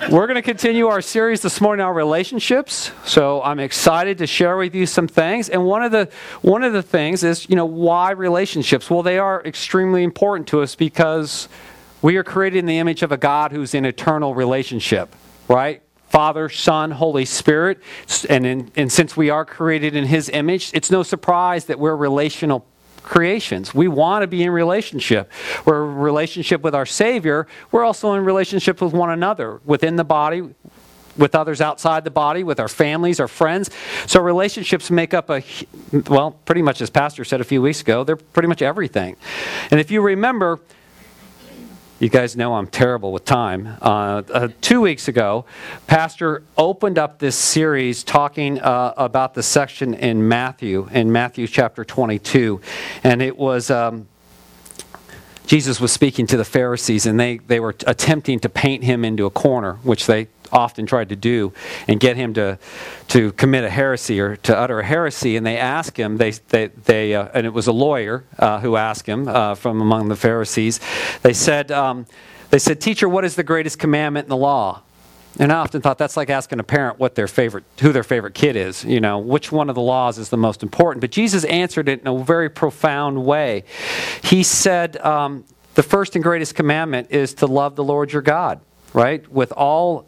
We're going to continue our series this morning on relationships. So I'm excited to share with you some things. And one of the things is, why relationships? Well, they are extremely important to us because we are created in the image of a God who's in eternal relationship, right? Father, Son, Holy Spirit. And since we are created in His image, it's no surprise that we're relational creations. We want to be in relationship. We're in relationship with our Savior. We're also in relationship with one another, within the body, with others outside the body, with our families, our friends. So relationships make up pretty much as Pastor said a few weeks ago, they're pretty much everything. And if you remember, you guys know I'm terrible with time. 2 weeks ago, Pastor opened up this series talking about the section in Matthew chapter 22. And it was, Jesus was speaking to the Pharisees, and they were attempting to paint him into a corner, which they often tried to do, and get him to commit a heresy or to utter a heresy. And they asked him, and it was a lawyer who asked him from among the Pharisees. They said, "Teacher, what is the greatest commandment in the law?" And I often thought that's like asking a parent who their favorite kid is. Which one of the laws is the most important? But Jesus answered it in a very profound way. He said, the first and greatest commandment is to love the Lord your God. Right? With all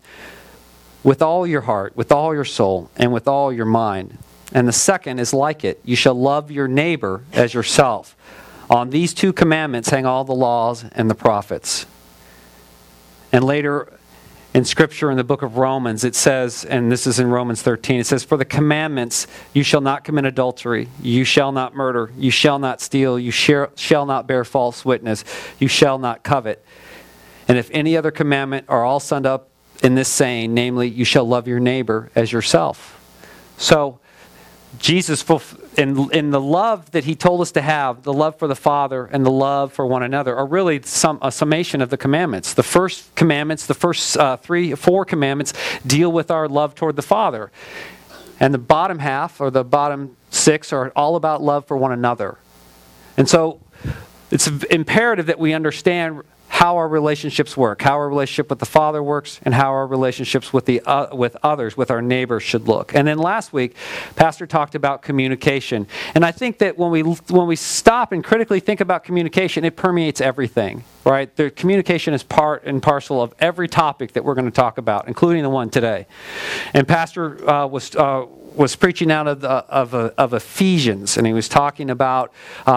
your heart, with all your soul, and with all your mind. And the second is like it. You shall love your neighbor as yourself. On these two commandments hang all the laws and the prophets. And later in Scripture, in the book of Romans, it says, and this is in Romans 13, it says, "For the commandments, you shall not commit adultery, you shall not murder, you shall not steal, you shall not bear false witness, you shall not covet. And if any other commandment are all summed up in this saying, namely, you shall love your neighbor as yourself." So, Jesus, in the love that He told us to have, the love for the Father and the love for one another, are really a summation of the commandments. The first commandments, the first 4 commandments, deal with our love toward the Father. And the bottom half, or the bottom 6, are all about love for one another. And so, it's imperative that we understand how our relationships work, how our relationship with the Father works, and how our relationships with others, with our neighbors, should look. And then last week, Pastor talked about communication. And I think that when we stop and critically think about communication, it permeates everything, right? The communication is part and parcel of every topic that we're going to talk about, including the one today. And Pastor was preaching out of Ephesians, and he was talking about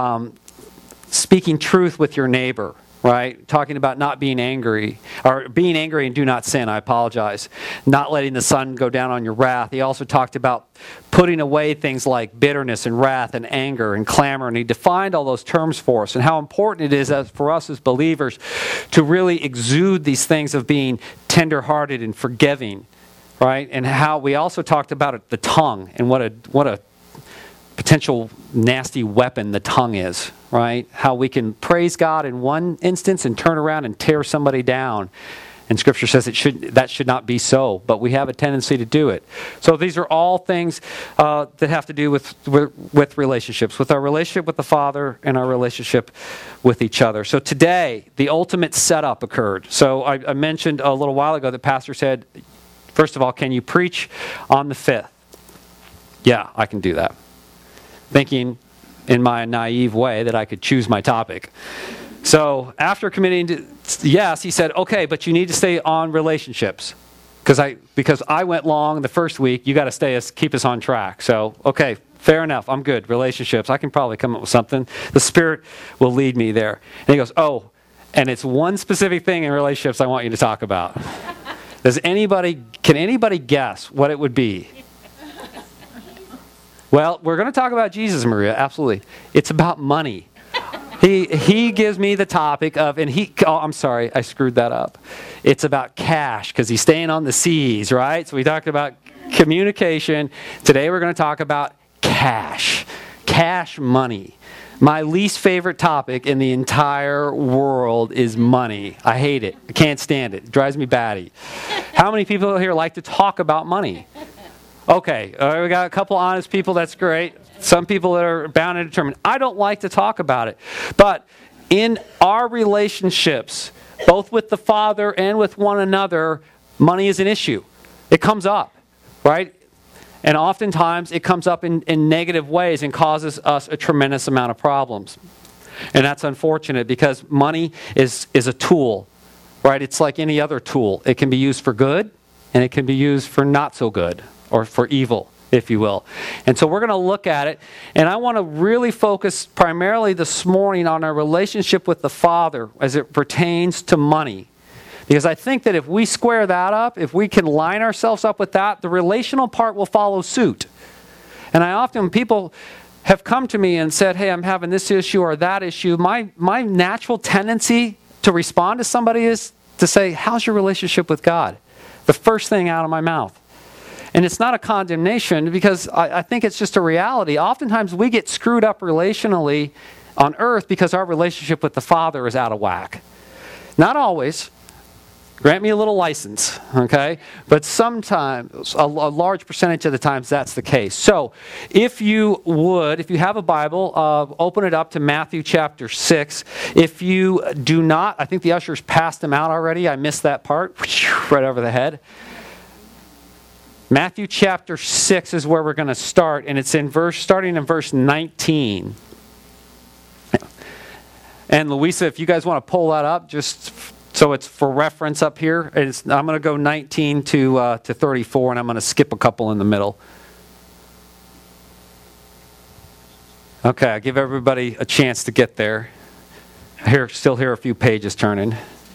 speaking truth with your neighbor. Right? Talking about not being angry, or being angry and do not sin, I apologize. Not letting the sun go down on your wrath. He also talked about putting away things like bitterness and wrath and anger and clamor, and he defined all those terms for us and how important it is for us as believers to really exude these things of being tender-hearted and forgiving, right? And how we also talked about the tongue and what a potential nasty weapon the tongue is, right? How we can praise God in one instance and turn around and tear somebody down. And Scripture says that should not be so, but we have a tendency to do it. So these are all things that have to do with relationships, with our relationship with the Father and our relationship with each other. So today, the ultimate setup occurred. So I mentioned a little while ago that Pastor said, first of all, can you preach on the 5th? Yeah, I can do that. Thinking in my naive way that I could choose my topic. So after committing to yes, he said, okay, but you need to stay on relationships. Because I went long the first week, you got to keep us on track. So, okay, fair enough, I'm good. Relationships, I can probably come up with something. The Spirit will lead me there. And he goes, oh, and it's one specific thing in relationships I want you to talk about. Can anybody guess what it would be? Well, we're going to talk about Jesus, Maria, absolutely. It's about money. He gives me the topic of, I'm sorry, I screwed that up. It's about cash, because he's staying on the seas, right? So we talked about communication. Today we're going to talk about cash money. My least favorite topic in the entire world is money. I hate it. I can't stand it. It drives me batty. How many people here like to talk about money? Okay, we got a couple honest people, that's great. Some people that are bound and determined. I don't like to talk about it. But in our relationships, both with the Father and with one another, money is an issue. It comes up, right? And oftentimes it comes up in negative ways and causes us a tremendous amount of problems. And that's unfortunate because money is a tool, right? It's like any other tool. It can be used for good and it can be used for not so good or for evil, if you will. And so we're going to look at it. And I want to really focus primarily this morning on our relationship with the Father as it pertains to money. Because I think that if we square that up, if we can line ourselves up with that, the relational part will follow suit. And I often, people have come to me and said, hey, I'm having this issue or that issue. My natural tendency to respond to somebody is to say, how's your relationship with God? The first thing out of my mouth. And it's not a condemnation because I think it's just a reality. Oftentimes we get screwed up relationally on earth because our relationship with the Father is out of whack. Not always. Grant me a little license, okay? But sometimes, a large percentage of the times, that's the case. So, if you have a Bible, open it up to Matthew chapter 6. If you do not, I think the ushers passed them out already. I missed that part. Right over the head. Matthew chapter 6 is where we're going to start, and it's starting in verse 19. And Louisa, if you guys want to pull that up, just so it's for reference up here. I'm going to go 19 to 34, and I'm going to skip a couple in the middle. Okay, I give everybody a chance to get there. Still hear a few pages turning.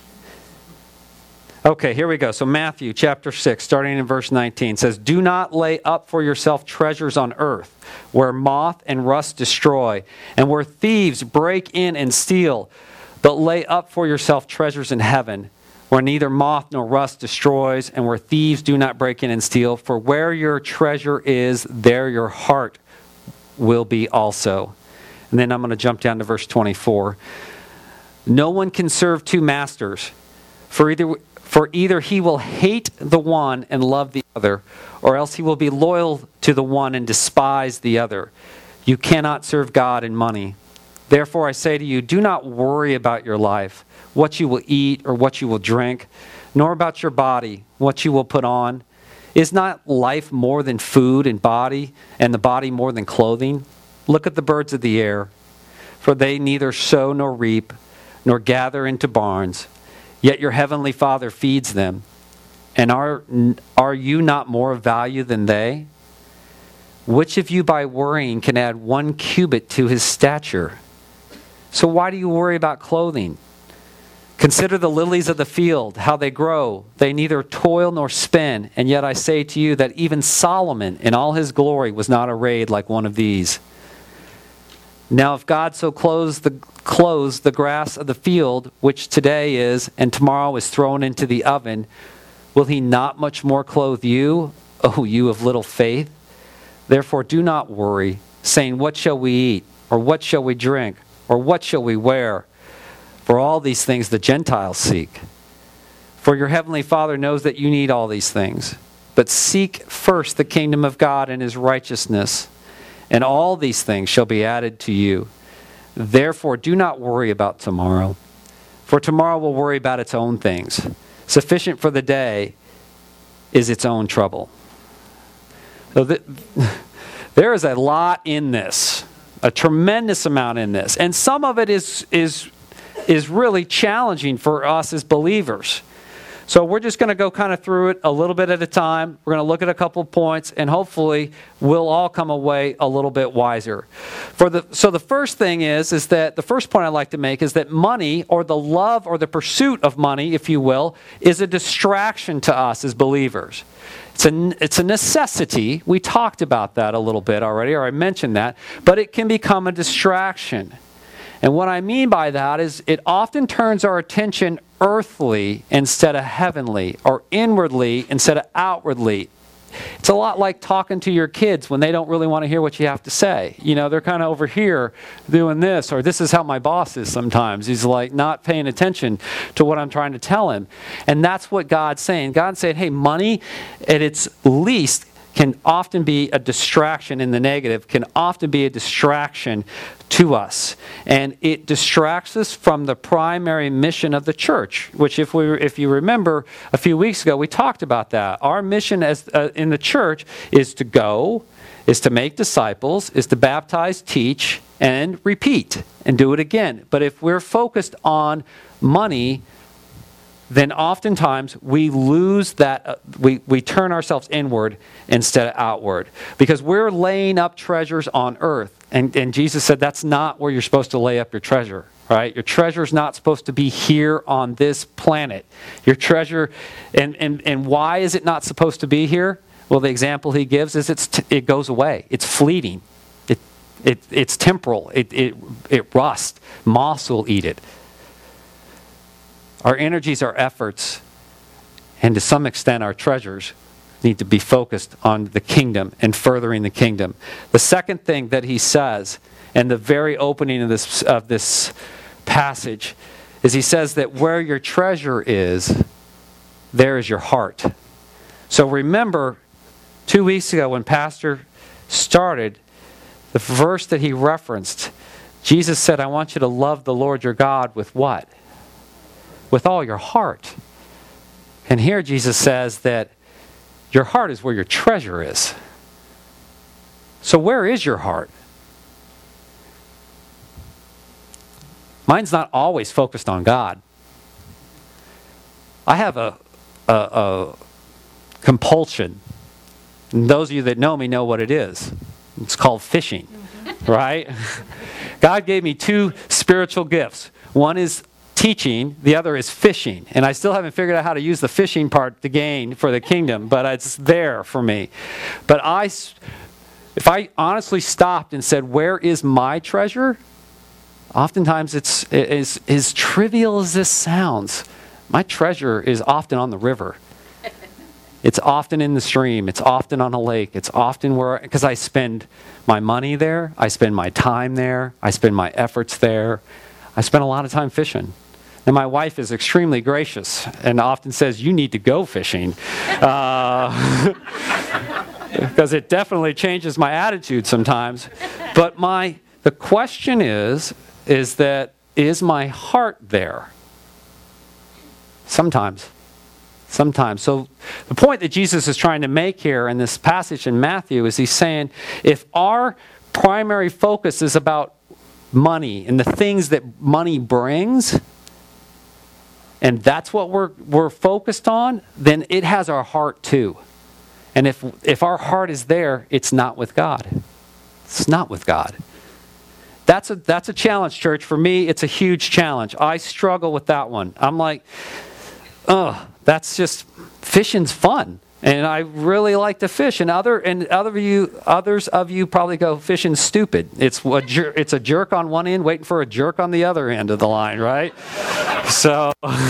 Okay, here we go. So Matthew chapter 6, starting in verse 19, says, "Do not lay up for yourself treasures on earth, where moth and rust destroy, and where thieves break in and steal. But lay up for yourself treasures in heaven, where neither moth nor rust destroys, and where thieves do not break in and steal. For where your treasure is, there your heart will be also." And then I'm going to jump down to verse 24. "No one can serve two masters, for either he will hate the one and love the other, or else he will be loyal to the one and despise the other. You cannot serve God and money. Therefore I say to you, do not worry about your life, what you will eat or what you will drink, nor about your body, what you will put on. Is not life more than food and the body more than clothing? Look at the birds of the air, for they neither sow nor reap, nor gather into barns, yet your heavenly Father feeds them. And are you not more of value than they? Which of you by worrying can add 1 cubit to his stature? So why do you worry about clothing? Consider the lilies of the field, how they grow. They neither toil nor spin. And yet I say to you that even Solomon in all his glory was not arrayed like one of these. Now if God so clothes the grass of the field, which today is and tomorrow is thrown into the oven, will he not much more clothe you, O you of little faith? Therefore do not worry, saying, what shall we eat? Or what shall we drink? Or what shall we wear? For all these things the Gentiles seek. For your heavenly Father knows that you need all these things. But seek first the kingdom of God and his righteousness, and all these things shall be added to you. Therefore do not worry about tomorrow, for tomorrow will worry about its own things. Sufficient for the day is its own trouble." So there is a lot in this, a tremendous amount in this. And some of it is really challenging for us as believers. So we're just going to go kind of through it a little bit at a time. We're going to look at a couple of points, and hopefully we'll all come away a little bit wiser. So the first thing is that the first point I'd like to make is that money, or the love or the pursuit of money, if you will, is a distraction to us as believers. It's a necessity. We talked about that a little bit already, or I mentioned that, but it can become a distraction. And what I mean by that is it often turns our attention earthly instead of heavenly, or inwardly instead of outwardly. It's a lot like talking to your kids when they don't really want to hear what you have to say. You know, they're kind of over here doing this, or this is how my boss is sometimes. He's like not paying attention to what I'm trying to tell him. And that's what God's saying. God's saying, hey, money at its least can often be a distraction in the negative, can often be a distraction to us. And it distracts us from the primary mission of the church, which if you remember a few weeks ago, we talked about that. Our mission as in the church is to go, is to make disciples, is to baptize, teach, and repeat, and do it again. But if we're focused on money, then oftentimes we lose that, we turn ourselves inward instead of outward. Because we're laying up treasures on earth. And Jesus said that's not where you're supposed to lay up your treasure. Right? Your treasure's not supposed to be here on this planet. Your treasure, and why is it not supposed to be here? Well, the example he gives is it goes away. It's fleeting. It's temporal. It rusts. Moths will eat it. Our energies, our efforts, and to some extent our treasures need to be focused on the kingdom and furthering the kingdom. The second thing that he says, and the very opening of this passage, is he says that where your treasure is, there is your heart. So remember, 2 weeks ago when Pastor started, the verse that he referenced, Jesus said, I want you to love the Lord your God with what? With all your heart. And here Jesus says that your heart is where your treasure is. So where is your heart? Mine's not always focused on God. I have a compulsion. And those of you that know me know what it is. It's called fishing, right? God gave me 2 spiritual gifts. One is teaching, the other is fishing. And I still haven't figured out how to use the fishing part to gain for the kingdom, but it's there for me. But if I honestly stopped and said, where is my treasure? Oftentimes it's as trivial as this sounds. My treasure is often on the river. It's often in the stream. It's often on a lake. It's often because I spend my money there. I spend my time there. I spend my efforts there. I spend a lot of time fishing. And my wife is extremely gracious and often says, you need to go fishing. Because it definitely changes my attitude sometimes. But the question is my heart there? Sometimes. So the point that Jesus is trying to make here in this passage in Matthew is he's saying, if our primary focus is about money and the things that money brings, and that's what we're focused on, then it has our heart too. And if our heart is there, it's not with God. It's not with God. That's a challenge, church. For me, it's a huge challenge. I struggle with that one. I'm like, that's just, fishing's fun. And I really like to fish. And others of you probably go, fishing's stupid. It's a jerk on one end waiting for a jerk on the other end of the line, right? So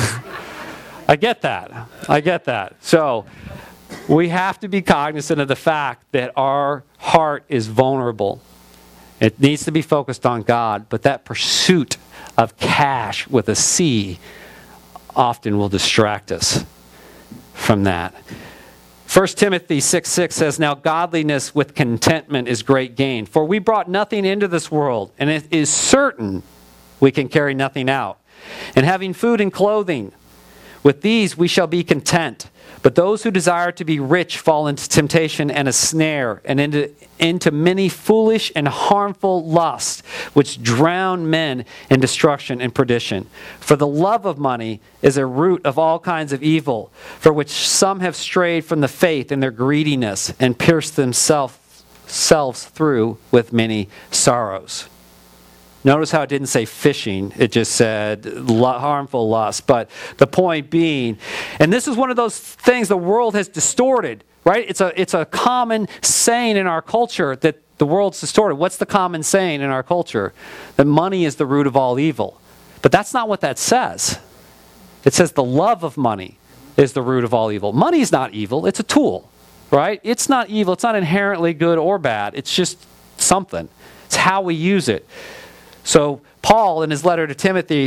I get that. So we have to be cognizant of the fact that our heart is vulnerable. It needs to be focused on God, but that pursuit of cash with a C often will distract us from that. 1 Timothy 6:6 says, now godliness with contentment is great gain. For we brought nothing into this world, and it is certain we can carry nothing out. And having food and clothing, with these we shall be content. But those who desire to be rich fall into temptation and a snare, and into many foolish and harmful lusts, which drown men in destruction and perdition. For the love of money is a root of all kinds of evil, for which some have strayed from the faith in their greediness, and pierced themselves through with many sorrows. Notice how it didn't say fishing. It just said harmful lust. But the point being, and this is one of those things the world has distorted, right? It's a common saying in our culture that the world's distorted. What's the common saying in our culture? That money is the root of all evil. But that's not what that says. It says the love of money is the root of all evil. Money is not evil. It's a tool, right? It's not evil. It's not inherently good or bad. It's just something. It's how we use it. So Paul, in his letter to Timothy,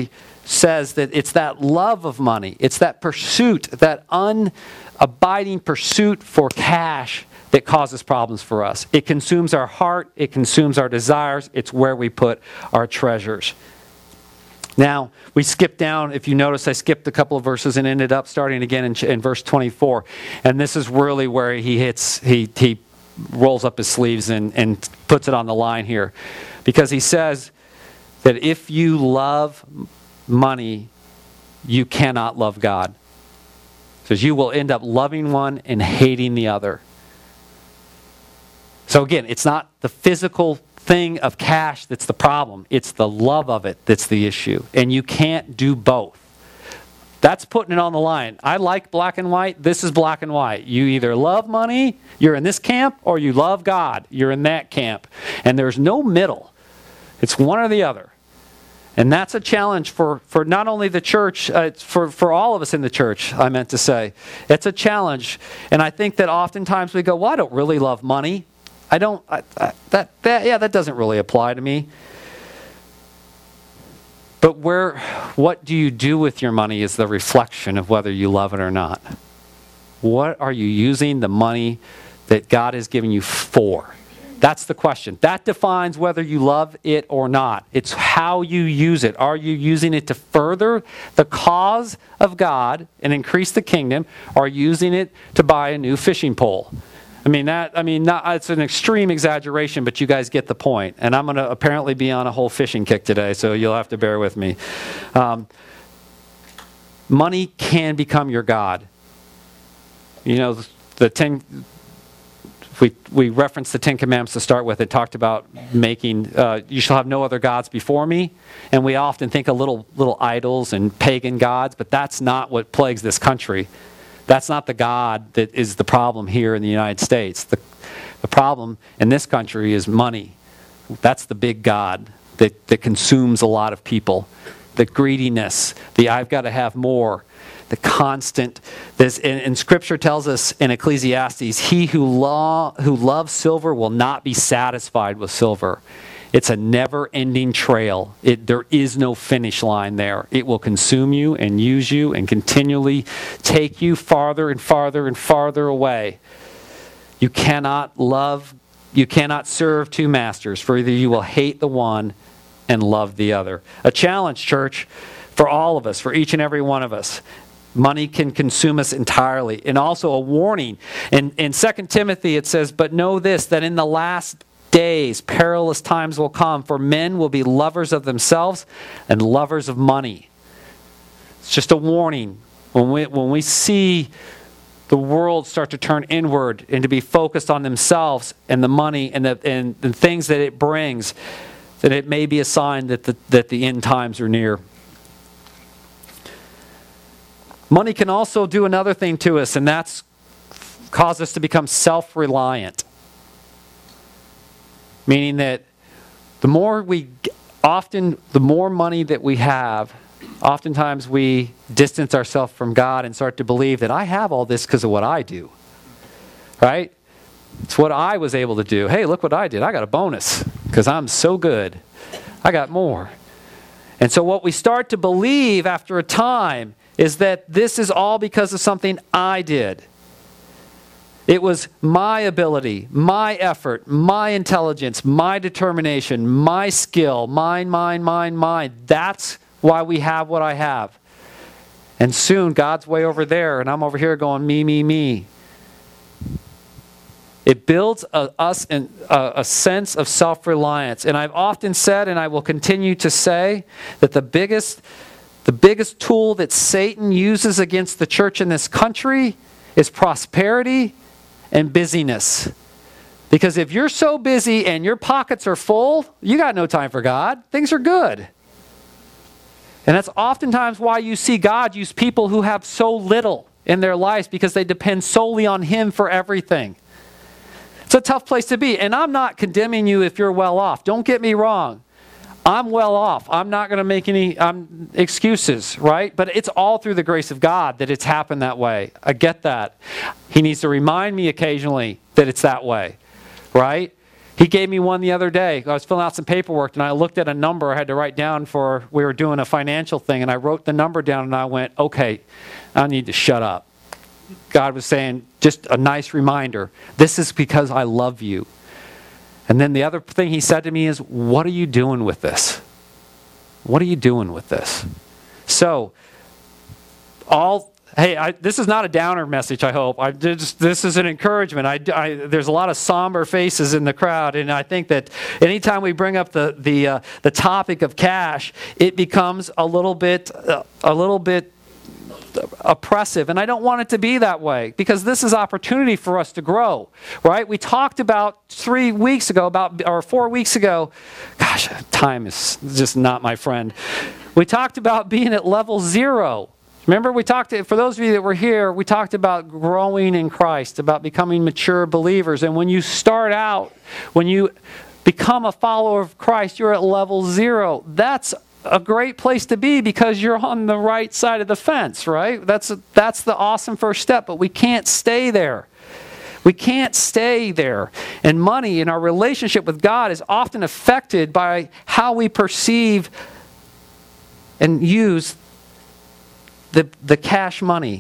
says that it's that love of money, it's that pursuit, that unabiding pursuit for cash that causes problems for us. It consumes our heart, it consumes our desires, it's where we put our treasures. Now, we skipped down, if you notice, I skipped a couple of verses and ended up starting again in verse 24. And this is really where he rolls up his sleeves and puts it on the line here. Because he says that if you love money, you cannot love God. He says you will end up loving one and hating the other. So again, it's not the physical thing of cash that's the problem. It's the love of it that's the issue. And you can't do both. That's putting it on the line. I like black and white. This is black and white. You either love money, you're in this camp, or you love God, you're in that camp. And there's no middle. It's one or the other. And that's a challenge for not only the church, for all of us in the church, I meant to say. It's a challenge. And I think that oftentimes we go, well, I don't really love money. That doesn't really apply to me. But what do you do with your money is the reflection of whether you love it or not. What are you using the money that God has given you for? That's the question. That defines whether you love it or not. It's how you use it. Are you using it to further the cause of God and increase the kingdom? Or are you using it to buy a new fishing pole? It's an extreme exaggeration, but you guys get the point. And I'm going to apparently be on a whole fishing kick today, so you'll have to bear with me. Money can become your God. You know, we referenced the Ten Commandments to start with. It talked about making, you shall have no other gods before me. And we often think of little idols and pagan gods, but that's not what plagues this country. That's not the God that is the problem here in the United States. The problem in this country is money. That's the big God that consumes a lot of people. The greediness, the I've got to have more, the constant. And Scripture tells us in Ecclesiastes, he who loves silver will not be satisfied with silver. It's a never-ending trail. There is no finish line there. It will consume you and use you and continually take you farther and farther and farther away. You cannot serve two masters, for either you will hate the one and love the other. A challenge, church, for all of us, for each and every one of us. Money can consume us entirely. And also a warning. In 2 Timothy it says, but know this, that in the last days, perilous times will come, for men will be lovers of themselves and lovers of money. It's just a warning. When we see the world start to turn inward and to be focused on themselves and the money and the things that it brings, that it may be a sign that the end times are near. Money can also do another thing to us, and that's cause us to become self-reliant. Meaning that the more money that we have, oftentimes we distance ourselves from God and start to believe that I have all this because of what I do. Right? It's what I was able to do. Hey, look what I did. I got a bonus because I'm so good. I got more. And so what we start to believe after a time is that this is all because of something I did. It was my ability, my effort, my intelligence, my determination, my skill, mine. That's why we have what I have. And soon God's way over there and I'm over here going me. It builds us a sense of self-reliance. And I've often said, and I will continue to say, that the biggest tool that Satan uses against the church in this country is prosperity and busyness. Because if you're so busy and your pockets are full, you got no time for God. Things are good. And that's oftentimes why you see God use people who have so little in their lives, because they depend solely on Him for everything. It's a tough place to be. And I'm not condemning you if you're well off. Don't get me wrong. I'm well off. I'm not going to make any excuses, right? But it's all through the grace of God that it's happened that way. I get that. He needs to remind me occasionally that it's that way, right? He gave me one the other day. I was filling out some paperwork, and I looked at a number I had to write down we were doing a financial thing, and I wrote the number down, and I went, okay, I need to shut up. God was saying, just a nice reminder, this is because I love you. And then the other thing he said to me is, what are you doing with this? What are you doing with this? So, this is not a downer message, I hope. This is an encouragement. There's a lot of somber faces in the crowd, and I think that anytime we bring up the topic of cash, it becomes a little bit oppressive, and I don't want it to be that way, because this is opportunity for us to grow, right? We talked about 4 weeks ago, gosh, time is just not my friend. We talked about being at level 0. Remember, for those of you that were here, we talked about growing in Christ, about becoming mature believers, and when you start out, when you become a follower of Christ, you're at level 0. That's a great place to be, because you're on the right side of the fence, right? That's the awesome first step, but we can't stay there. We can't stay there. And money in our relationship with God is often affected by how we perceive and use the cash money.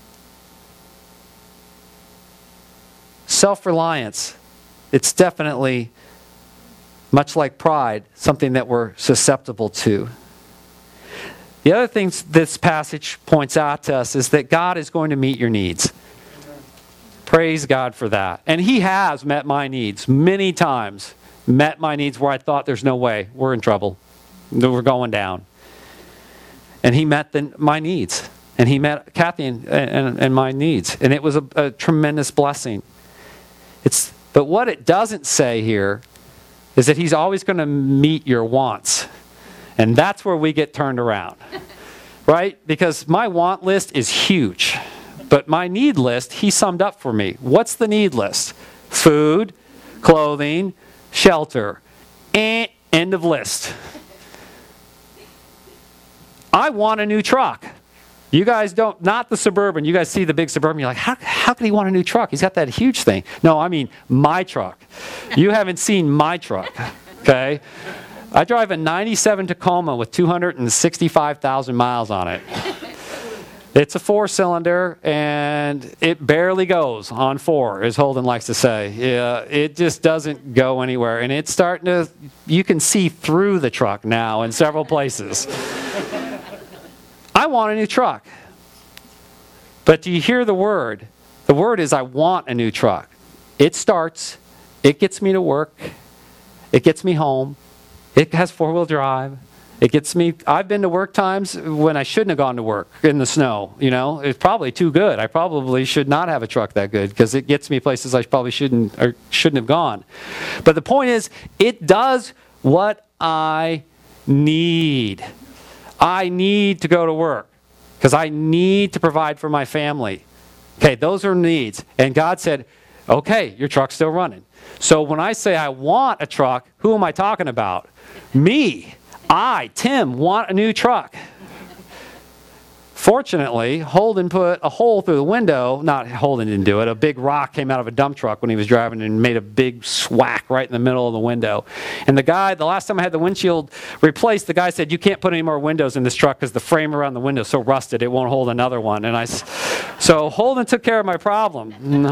Self-reliance, it's definitely, much like pride, something that we're susceptible to. The other thing this passage points out to us is that God is going to meet your needs. Praise God for that. And He has met my needs many times. Met my needs where I thought there's no way. We're in trouble. We're going down. And He met my needs. And He met Kathy and my needs. And it was a tremendous blessing. But what it doesn't say here is that He's always going to meet your wants. And that's where we get turned around. Right? Because my want list is huge. But my need list, He summed up for me. What's the need list? Food, clothing, shelter. End of list. I want a new truck. You guys don't, not the Suburban. You guys see the big Suburban. You're like, how could he want a new truck? He's got that huge thing. No, I mean my truck. You haven't seen my truck, okay? I drive a 97 Tacoma with 265,000 miles on it. It's a 4-cylinder, and it barely goes on 4, as Holden likes to say. Yeah, it just doesn't go anywhere. And it's starting to, you can see through the truck now in several places. I want a new truck. But do you hear the word? The word is, I want a new truck. It starts, it gets me to work, it gets me home, it has 4-wheel drive, it gets me, I've been to work times when I shouldn't have gone to work in the snow, you know. It's probably too good. I probably should not have a truck that good, because it gets me places I probably shouldn't have gone. But the point is, it does what I need. I need to go to work because I need to provide for my family. Okay, those are needs. And God said, okay, your truck's still running. So when I say I want a truck, who am I talking about? Me. Tim, want a new truck. Fortunately, Holden put a hole through the window. Not Holden didn't do it. A big rock came out of a dump truck when he was driving and made a big swack right in the middle of the window. And the last time I had the windshield replaced, the guy said, you can't put any more windows in this truck because the frame around the window is so rusted it won't hold another one. And so Holden took care of my problem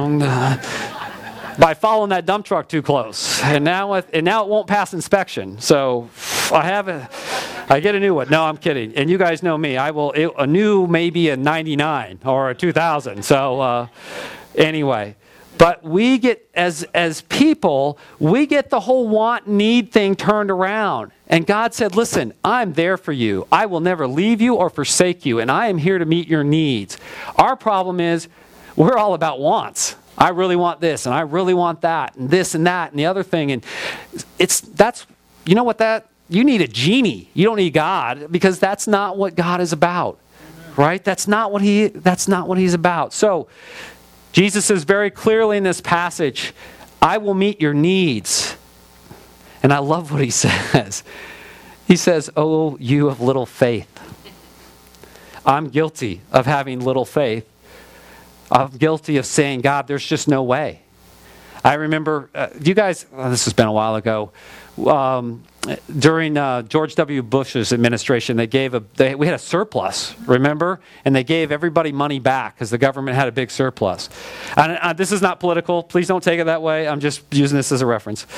by following that dump truck too close. And now it won't pass inspection. So I get a new one. No, I'm kidding. And you guys know me. A new maybe a 99 or a 2000. So anyway, but we get, as people, we get the whole want, need thing turned around. And God said, listen, I'm there for you. I will never leave you or forsake you. And I am here to meet your needs. Our problem is we're all about wants. I really want this, and I really want that, and this and that, and the other thing. And you know what you need a genie. You don't need God, because that's not what God is about. Amen. Right? That's not what He's about. So Jesus says very clearly in this passage, I will meet your needs. And I love what He says. He says, oh, you of little faith. I'm guilty of having little faith. I'm guilty of saying, God, there's just no way. I remember, you guys, this has been a while ago, during George W. Bush's administration, we had a surplus, remember? And they gave everybody money back because the government had a big surplus. And this is not political. Please don't take it that way. I'm just using this as a reference.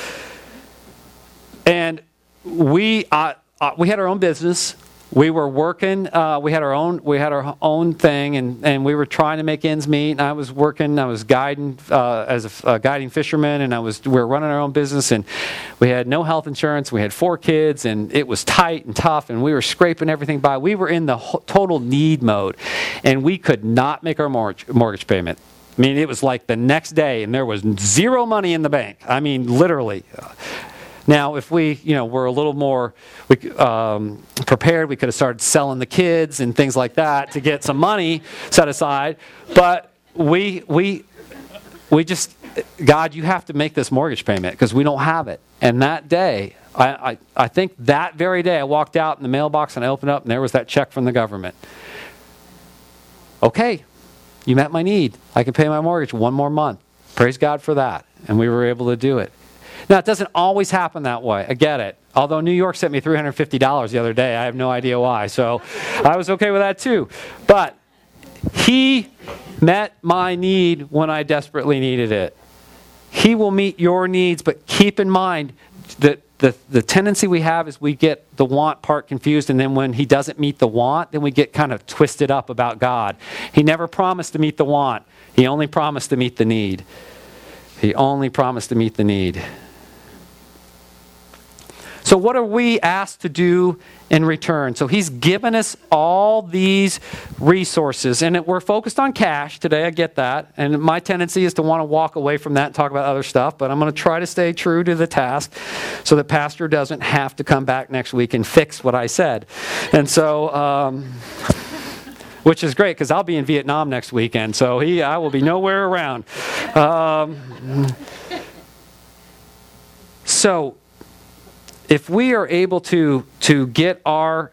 And we had our own business. We were working. We had our own thing, and we were trying to make ends meet. And I was working. I was guiding as a guiding fisherman, and we were running our own business. And we had no health insurance. We had 4 kids, and it was tight and tough. And we were scraping everything by. We were in the total need mode, and we could not make our mortgage payment. I mean, it was like the next day, and there was zero money in the bank. I mean, literally. Now, if we, were a little more prepared, we could have started selling the kids and things like that to get some money set aside. But we just, God, you have to make this mortgage payment because we don't have it. And that day, I think that very day, I walked out in the mailbox and I opened up and there was that check from the government. Okay, you met my need. I can pay my mortgage 1 more month. Praise God for that. And we were able to do it. Now, it doesn't always happen that way. I get it. Although New York sent me $350 the other day. I have no idea why. So I was okay with that too. But He met my need when I desperately needed it. He will meet your needs, but keep in mind that the tendency we have is we get the want part confused, and then when He doesn't meet the want, then we get kind of twisted up about God. He never promised to meet the want. He only promised to meet the need. He only promised to meet the need. So what are we asked to do in return? So He's given us all these resources, and we're focused on cash today. I get that. And my tendency is to want to walk away from that and talk about other stuff, but I'm going to try to stay true to the task so that Pastor doesn't have to come back next week and fix what I said. And so, which is great because I'll be in Vietnam next weekend, so I will be nowhere around. So, if we are able to get our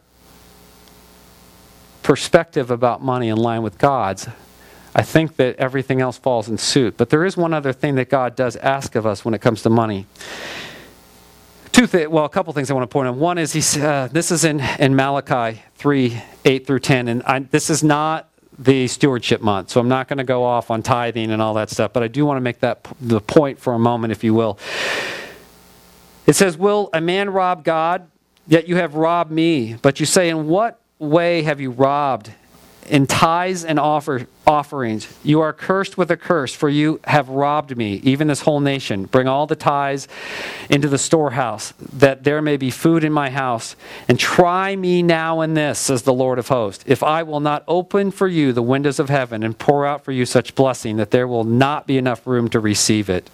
perspective about money in line with God's, I think that everything else falls in suit. But there is one other thing that God does ask of us when it comes to money. A couple things I want to point out. One is, this is in Malachi 3, 8 through 10, and this is not the stewardship month, so I'm not going to go off on tithing and all that stuff, but I do want to make that the point for a moment, if you will. It says, will a man rob God? Yet you have robbed me. But you say, in what way have you robbed? In tithes and offerings. You are cursed with a curse, for you have robbed me, even this whole nation. Bring all the tithes into the storehouse, that there may be food in my house. And try me now in this, says the Lord of hosts, if I will not open for you the windows of heaven and pour out for you such blessing that there will not be enough room to receive it.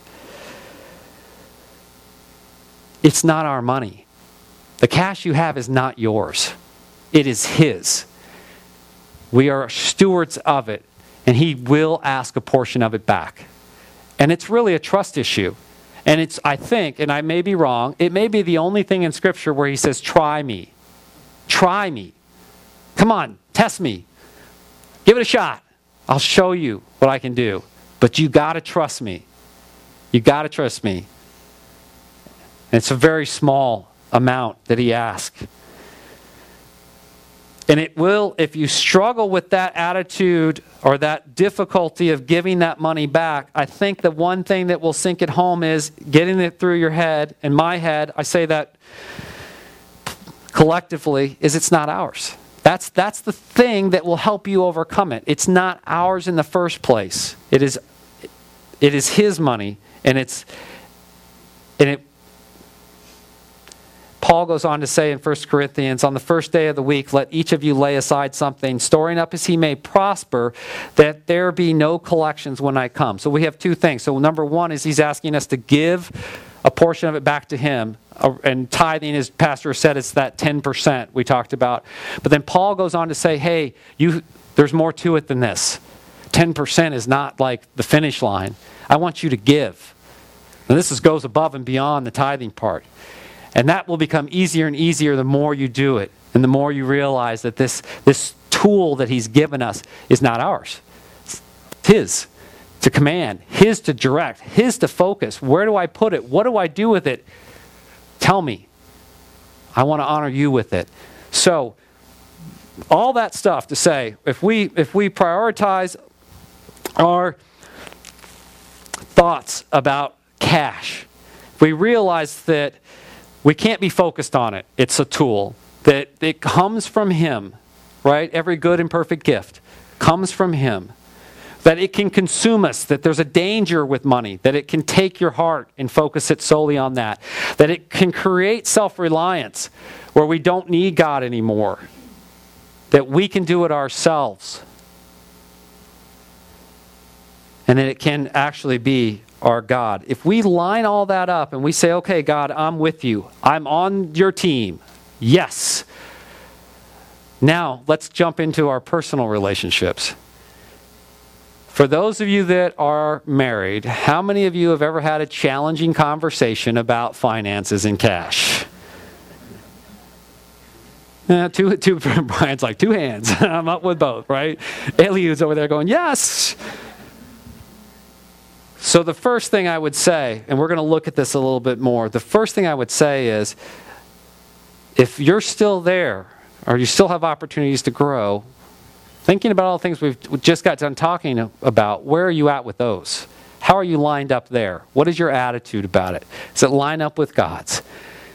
It's not our money. The cash you have is not yours. It is His. We are stewards of it, and He will ask a portion of it back. And it's really a trust issue. And I think, and I may be wrong, it may be the only thing in Scripture where He says, try me. Try me. Come on, test me. Give it a shot. I'll show you what I can do. But you got to trust me. You got to trust me. It's a very small amount that He asks. And it will, if you struggle with that attitude or that difficulty of giving that money back, I think the one thing that will sink it home is getting it through your head, and my head, I say that collectively, is it's not ours. That's the thing that will help you overcome it. It's not ours in the first place. It is His money, and Paul goes on to say in 1 Corinthians, on the first day of the week, let each of you lay aside something, storing up as he may prosper, that there be no collections when I come. So we have 2 things. So number 1 is he's asking us to give a portion of it back to him. And tithing, as Pastor said, it's that 10% we talked about. But then Paul goes on to say, hey, there's more to it than this. 10% is not like the finish line. I want you to give. And this goes above and beyond the tithing part. And that will become easier and easier the more you do it. And the more you realize that this tool that He's given us is not ours. It's His. to command, His to direct, His to focus. Where do I put it? What do I do with it? Tell me. I want to honor you with it. So, all that stuff to say, if we prioritize our thoughts about cash, if we realize that we can't be focused on it, it's a tool, that it comes from Him, right? Every good and perfect gift comes from Him. That it can consume us, that there's a danger with money, that it can take your heart and focus it solely on that. That it can create self-reliance where we don't need God anymore. That we can do it ourselves. And that it can actually be our God. If we line all that up and we say, okay, God, I'm with you. I'm on your team. Yes. Now, let's jump into our personal relationships. For those of you that are married, how many of you have ever had a challenging conversation about finances and cash? Two, Brian's like, 2 hands. I'm up with both, right? Eliud's over there going, yes! So the first thing I would say, and we're going to look at this a little bit more, the first thing I would say is, if you're still there, or you still have opportunities to grow, thinking about all the things we've just got done talking about, where are you at with those? How are you lined up there? What is your attitude about it? Does it line up with God's?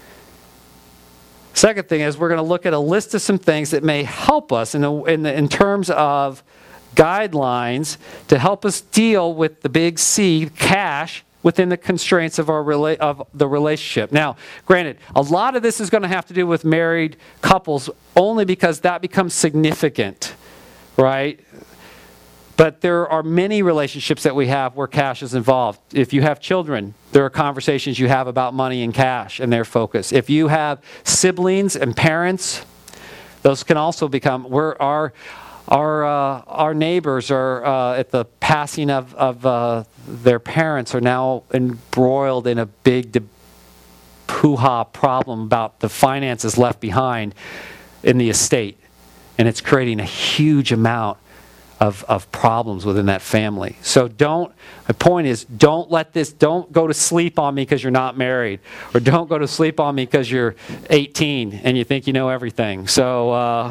Second thing is we're going to look at a list of some things that may help us in terms of guidelines to help us deal with the big C, cash, within the constraints of the relationship. Now, granted, a lot of this is going to have to do with married couples only because that becomes significant. Right? But there are many relationships that we have where cash is involved. If you have children, there are conversations you have about money and cash and their focus. If you have siblings and parents, those can also become where our neighbors are at the passing of their parents are now embroiled in a big hoo-ha problem about the finances left behind in the estate. And it's creating a huge amount of problems within that family. So my point is, don't go to sleep on me because you're not married. Or don't go to sleep on me because you're 18 and you think you know everything. So,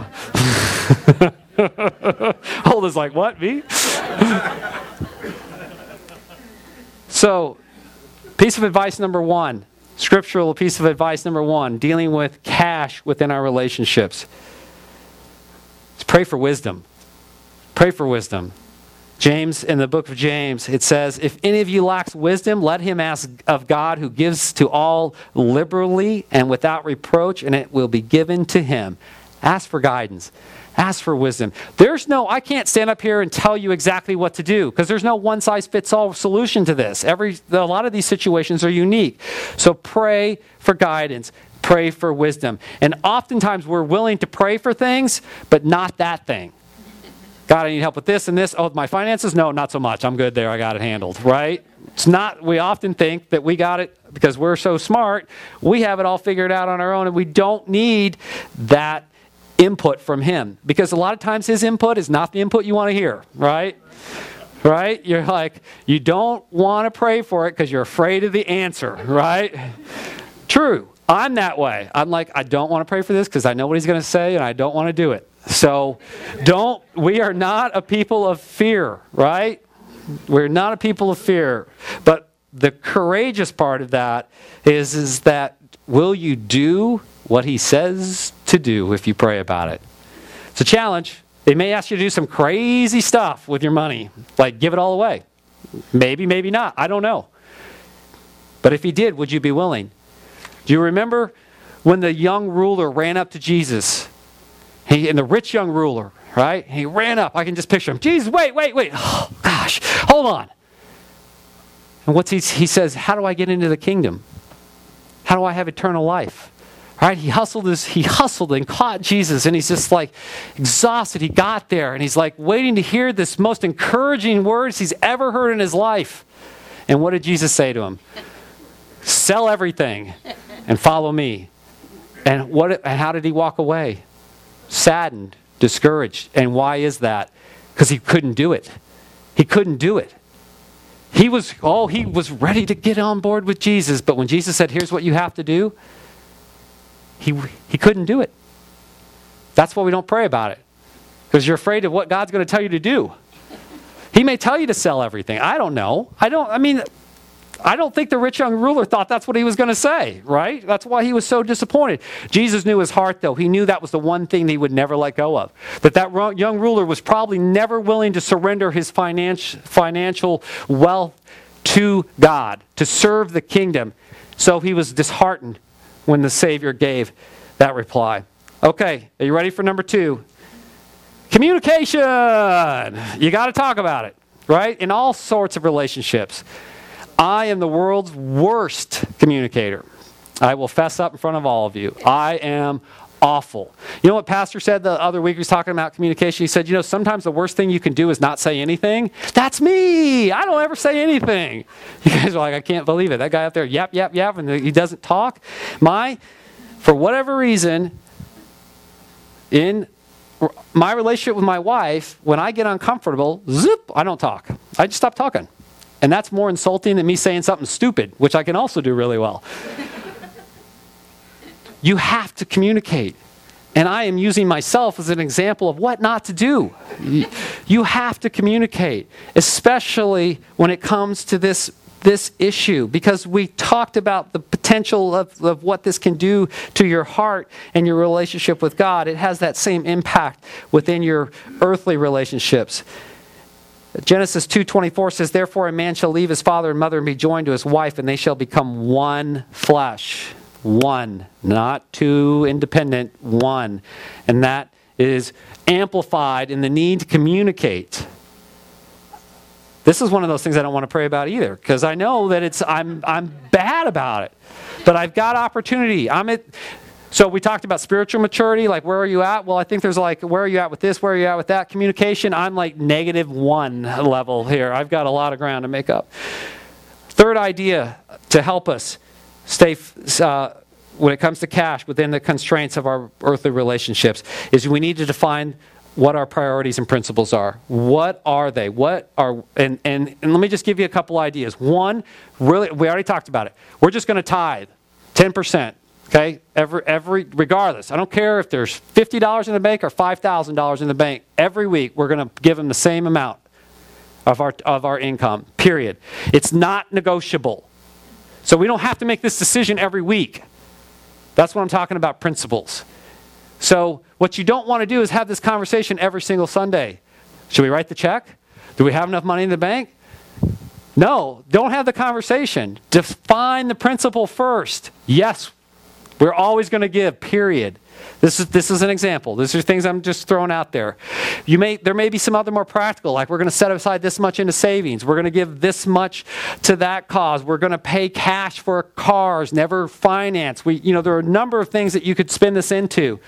Holden's like, what, me? So, piece of advice number 1, scriptural piece of advice number 1, dealing with cash within our relationships. Pray for wisdom. Pray for wisdom. James, in the book of James, it says, if any of you lacks wisdom, let him ask of God who gives to all liberally and without reproach, and it will be given to him. Ask for guidance. Ask for wisdom. I can't stand up here and tell you exactly what to do because there's no one-size-fits-all solution to this. A lot of these situations are unique. So pray for guidance. Pray for wisdom. And oftentimes we're willing to pray for things, but not that thing. God, I need help with this and this. Oh, my finances? No, not so much. I'm good there. I got it handled, right? It's not, we often think that we got it because we're so smart. We have it all figured out on our own, and we don't need that input from Him. Because a lot of times His input is not the input you want to hear, right? Right? You're like, you don't want to pray for it because you're afraid of the answer, right? True. I'm that way. I'm like, I don't want to pray for this because I know what He's going to say and I don't want to do it. So we are not a people of fear, right? We're not a people of fear. But the courageous part of that is that will you do what He says to do if you pray about it? It's a challenge. They may ask you to do some crazy stuff with your money, like give it all away. Maybe, maybe not. I don't know. But if He did, would you be willing? Do you remember when the young ruler ran up to Jesus? And the rich young ruler, right? He ran up. I can just picture him. Jesus, wait. Oh, gosh, hold on. And he says, how do I get into the kingdom? How do I have eternal life? Right? He hustled and caught Jesus, and he's just like exhausted. He got there, and he's like waiting to hear this most encouraging words he's ever heard in his life. And what did Jesus say to him? Sell everything and follow me. And how did he walk away? Saddened, discouraged. And why is that? Because he couldn't do it. He couldn't do it. He was ready to get on board with Jesus, but when Jesus said, here's what you have to do, he couldn't do it. That's why we don't pray about it, because you're afraid of what God's going to tell you to do. He may tell you to sell everything. I don't know. I don't think the rich young ruler thought that's what he was going to say, right? That's why he was so disappointed. Jesus knew his heart, though. He knew that was the one thing that he would never let go of. That young ruler was probably never willing to surrender his financial wealth to God, to serve the kingdom. So he was disheartened when the Savior gave that reply. Okay, are you ready for number 2? Communication! You got to talk about it, right? In all sorts of relationships. I am the world's worst communicator. I will fess up in front of all of you. I am awful. You know what Pastor said the other week? He was talking about communication. He said, sometimes the worst thing you can do is not say anything. That's me. I don't ever say anything. You guys are like, I can't believe it. That guy out there, yap, yap, yap, and he doesn't talk. For whatever reason, in my relationship with my wife, when I get uncomfortable, zip, I don't talk. I just stop talking. And that's more insulting than me saying something stupid, which I can also do really well. You have to communicate. And I am using myself as an example of what not to do. You have to communicate, especially when it comes to this issue, because we talked about the potential of what this can do to your heart and your relationship with God. It has that same impact within your earthly relationships. Genesis 2:24 says, therefore a man shall leave his father and mother and be joined to his wife, and they shall become one flesh. One, not two independent, one. And that is amplified in the need to communicate. This is one of those things I don't want to pray about either, because I know that I'm bad about it. But I've got opportunity. So we talked about spiritual maturity, like where are you at? Well, I think there's like, where are you at with this? Where are you at with that? Communication, I'm like -1 level here. I've got a lot of ground to make up. Third idea to help us stay, when it comes to cash, within the constraints of our earthly relationships, is we need to define what our priorities and principles are. What are they? And let me just give you a couple ideas. One, really, we already talked about it. We're just going to tithe 10%. Okay, regardless. I don't care if there's $50 in the bank or $5,000 in the bank. Every week we're going to give them the same amount of our income. Period. It's not negotiable. So we don't have to make this decision every week. That's what I'm talking about, principles. So what you don't want to do is have this conversation every single Sunday. Should we write the check? Do we have enough money in the bank? No, don't have the conversation. Define the principle first. Yes, we're always going to give, period. This is an example. These are things I'm just throwing out there. There may be some other more practical, like we're going to set aside this much into savings. We're going to give this much to that cause. We're going to pay cash for cars, never finance. There are a number of things that you could spin this into.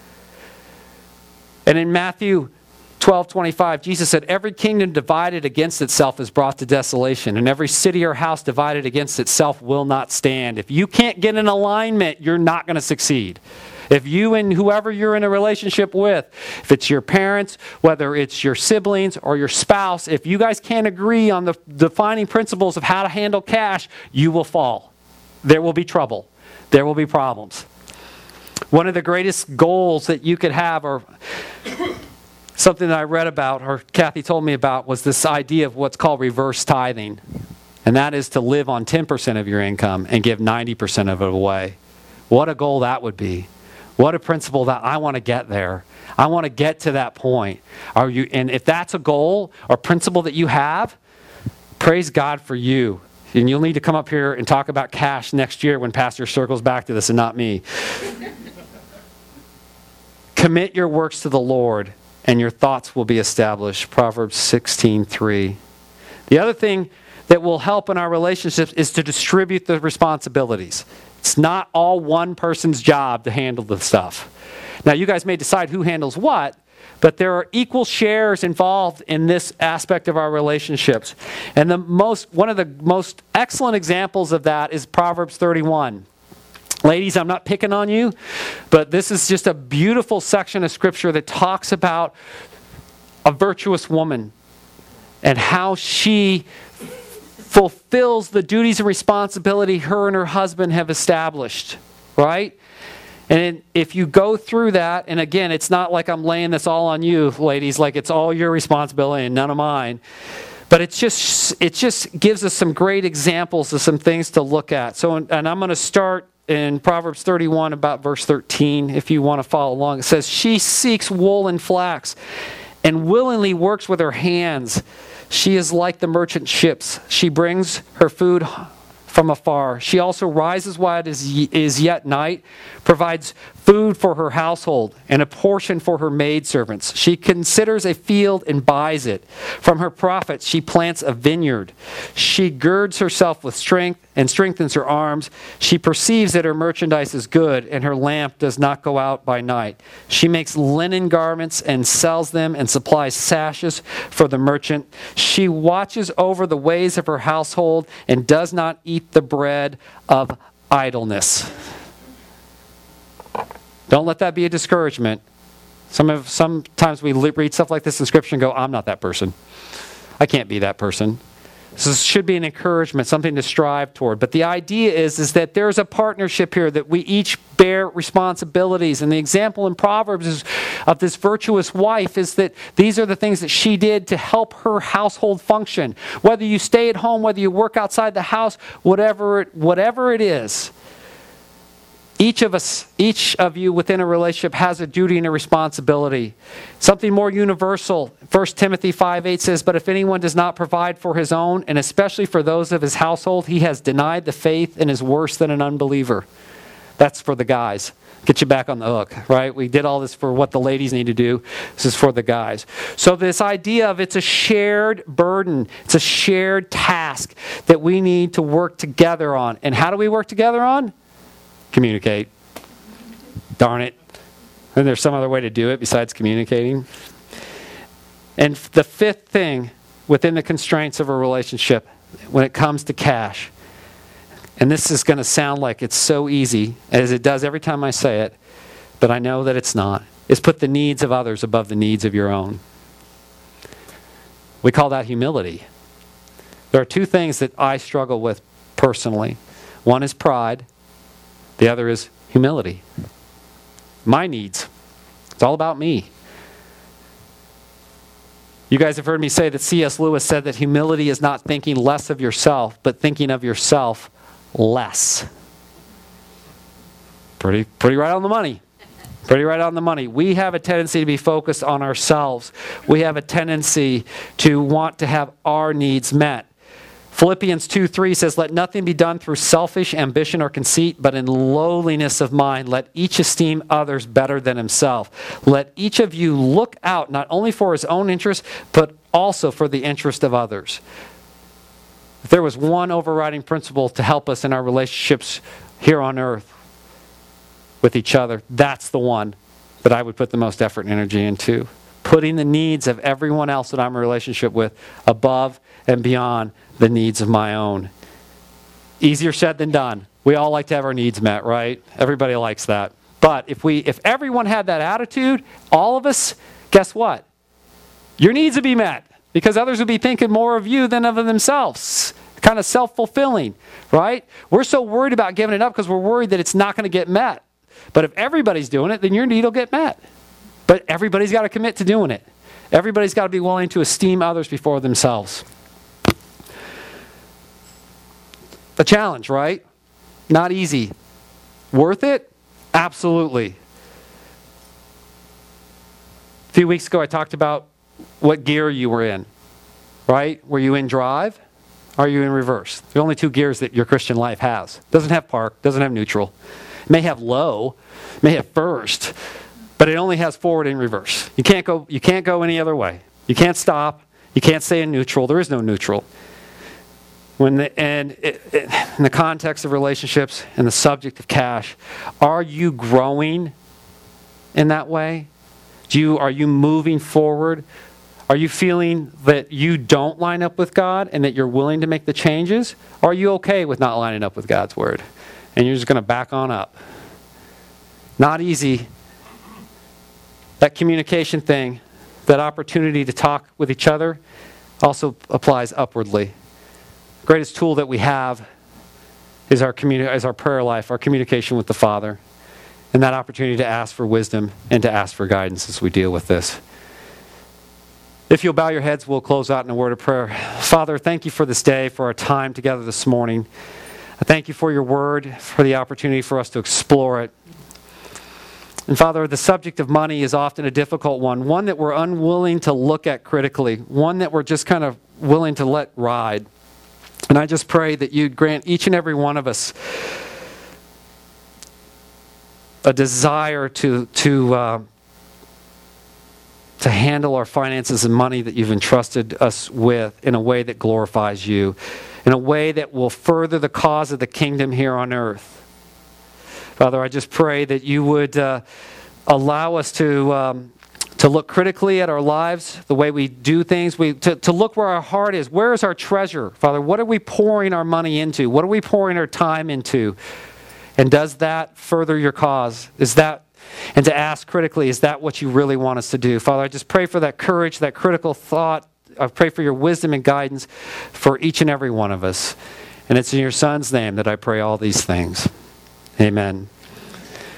And in Matthew 12:25, Jesus said, every kingdom divided against itself is brought to desolation, and every city or house divided against itself will not stand. If you can't get in alignment, you're not going to succeed. If you and whoever you're in a relationship with, if it's your parents, whether it's your siblings or your spouse, if you guys can't agree on the defining principles of how to handle cash, you will fall. There will be trouble. There will be problems. One of the greatest goals that you could have, or something that I read about, or Kathy told me about, was this idea of what's called reverse tithing. And that is to live on 10% of your income and give 90% of it away. What a goal that would be. What a principle that I want to get there. I want to get to that point. And if that's a goal or principle that you have, praise God for you. And you'll need to come up here and talk about cash next year when Pastor circles back to this and not me. Commit your works to the Lord, and your thoughts will be established. Proverbs 16:3. The other thing that will help in our relationships is to distribute the responsibilities. It's not all one person's job to handle the stuff. Now, you guys may decide who handles what, but there are equal shares involved in this aspect of our relationships. And one of the most excellent examples of that is Proverbs 31. Ladies, I'm not picking on you, but this is just a beautiful section of Scripture that talks about a virtuous woman and how she fulfills the duties and responsibility her and her husband have established, right? And if you go through that, and again, it's not like I'm laying this all on you, ladies, like it's all your responsibility and none of mine. But it just gives us some great examples of some things to look at. So, and I'm going to start in Proverbs 31 about verse 13, if you want to follow along. It says, she seeks wool and flax and willingly works with her hands. She is like the merchant ships. She brings her food from afar. She also rises while it is yet night, provides food for her household and a portion for her maidservants. She considers a field and buys it. From her profits she plants a vineyard. She girds herself with strength and strengthens her arms. She perceives that her merchandise is good and her lamp does not go out by night. She makes linen garments and sells them and supplies sashes for the merchant. She watches over the ways of her household and does not eat the bread of idleness. Don't let that be a discouragement. Sometimes we read stuff like this in Scripture and go, I'm not that person. I can't be that person. This should be an encouragement, something to strive toward. But the idea is that there's a partnership here, that we each bear responsibilities. And the example in Proverbs of this virtuous wife is that these are the things that she did to help her household function. Whether you stay at home, whether you work outside the house, whatever it is, each of you within a relationship has a duty and a responsibility. Something more universal. 1 Timothy 5:8 says, but if anyone does not provide for his own, and especially for those of his household, he has denied the faith and is worse than an unbeliever. That's for the guys. Get you back on the hook, right? We did all this for what the ladies need to do. This is for the guys. So this idea of it's a shared burden. It's a shared task that we need to work together on. And how do we work together on? Communicate. Darn it. And there's some other way to do it besides communicating. And the fifth thing within the constraints of a relationship when it comes to cash, and this is going to sound like it's so easy, as it does every time I say it, but I know that it's not, is put the needs of others above the needs of your own. We call that humility. There are two things that I struggle with personally. One is pride. The other is humility. My needs. It's all about me. You guys have heard me say that C.S. Lewis said that humility is not thinking less of yourself, but thinking of yourself less. Pretty right on the money. Pretty right on the money. We have a tendency to be focused on ourselves. We have a tendency to want to have our needs met. Philippians 2:3 says, let nothing be done through selfish ambition or conceit, but in lowliness of mind, let each esteem others better than himself. Let each of you look out not only for his own interest, but also for the interest of others. If there was one overriding principle to help us in our relationships here on earth with each other, that's the one that I would put the most effort and energy into. Putting the needs of everyone else that I'm in a relationship with above and beyond the needs of my own. Easier said than done. We all like to have our needs met, right? Everybody likes that. But if everyone had that attitude, all of us, guess what? Your needs would be met because others would be thinking more of you than of themselves. Kind of self-fulfilling, right? We're so worried about giving it up because we're worried that it's not going to get met. But if everybody's doing it, then your need will get met. But everybody's got to commit to doing it. Everybody's got to be willing to esteem others before themselves. A challenge, right? Not easy. Worth it? Absolutely. A few weeks ago I talked about what gear you were in, right? Were you in drive? Are you in reverse? The only two gears that your Christian life has. It doesn't have park, doesn't have neutral. It may have low, it may have first, but it only has forward and reverse. You can't go any other way. You can't stop. You can't stay in neutral. There is no neutral. In the context of relationships and the subject of cash, are you growing in that way? Are you moving forward? Are you feeling that you don't line up with God and that you're willing to make the changes? Or are you okay with not lining up with God's word? And you're just going to back on up. Not easy. That communication thing, that opportunity to talk with each other, also applies upwardly. greatest tool that we have is our prayer life, our communication with the Father, and that opportunity to ask for wisdom and to ask for guidance as we deal with this. If you'll bow your heads, we'll close out in a word of prayer. Father, thank you for this day, for our time together this morning. I thank you for your word, for the opportunity for us to explore it. And Father, the subject of money is often a difficult one that we're unwilling to look at critically, one that we're just kind of willing to let ride. And I just pray that you'd grant each and every one of us a desire to handle our finances and money that you've entrusted us with in a way that glorifies you, in a way that will further the cause of the kingdom here on earth. Father, I just pray that you would allow us to look critically at our lives, the way we do things, to look where our heart is. Where is our treasure? Father, what are we pouring our money into? What are we pouring our time into? And does that further your cause? And to ask critically, is that what you really want us to do? Father, I just pray for that courage, that critical thought. I pray for your wisdom and guidance for each and every one of us. And it's in your Son's name that I pray all these things. Amen.